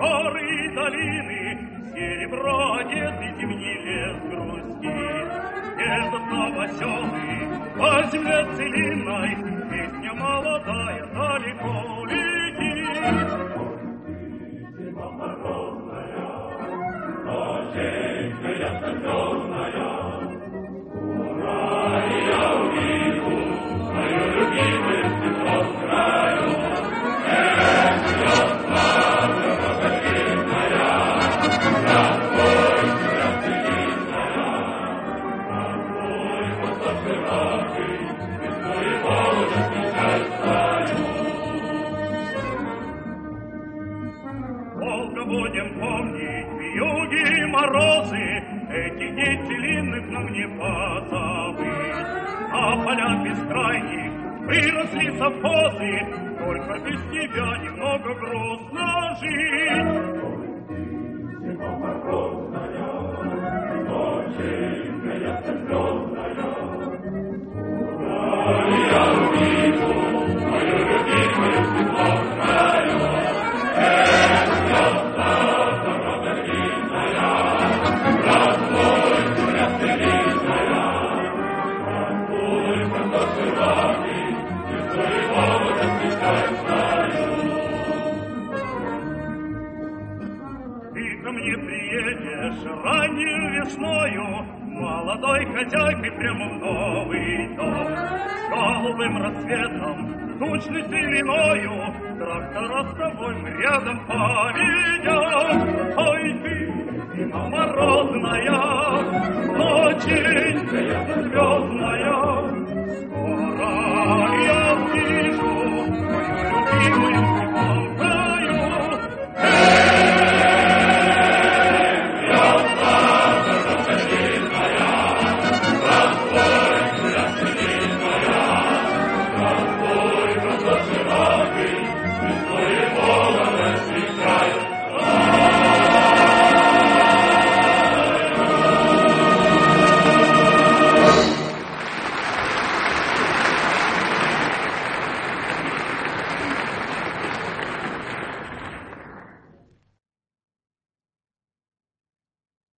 горы и долины, серебро одетый зимний лес грустит. Едут новоселы по земле целинной, песня молодая далеко летит. Зима морозная, ноченькая студеная, ура, я увижу мою любимую степную краю. Долго будем помнить вьюги, морозы, этих дней целинных нам не позабыть. А поля бескрайних выросли совхозы, только без тебя немного грустно жить. Зима морозная, ноченькая студеная, ура, я увижу мою любимую степную краю. Ты ко мне приедешь раннюю весною, молодой хозяйкой прямо в новый дом. С голубым рассветом, тучной целиною, трактора с тобой мы рядом поведем. Ой, ты, зима морозная, ноченькая звездная,